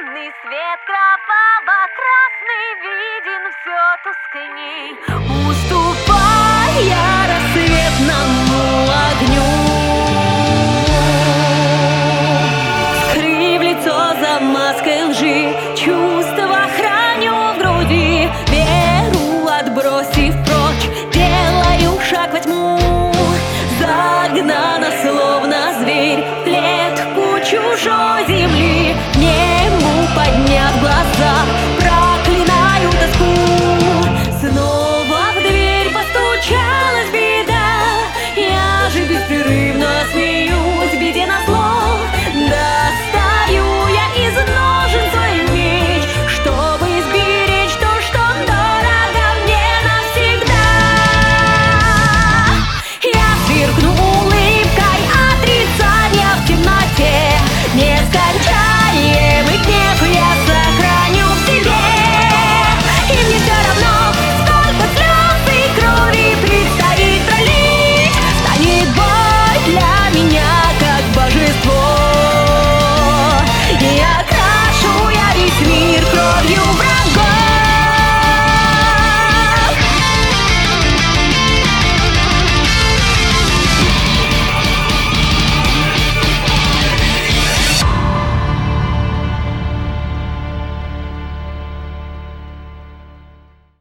Лунный свет кроваво-красный виден все тускней, уступая рассветному огню. Скрыв лицо за маской лжи, чувства храню в груди, веру отбросив прочь, делаю шаг во тьму. Загнана словно зверь в клетку чужой земли, к нему подняв глаза, проклинаю тоску. Снова в дверь постучалась беда, я же беспрерывно смеюсь беде назло. Достаю я из ножен свой меч, чтобы сберечь то, что дорого мне навсегда. Я сверкну улыбкой отрицания в темноте, нескончаемый гнев я сохраню в себе. И мне все равно, сколько слез и крови предстоит пролить, станет боль для меня как божество. И окрашу я весь мир кровью.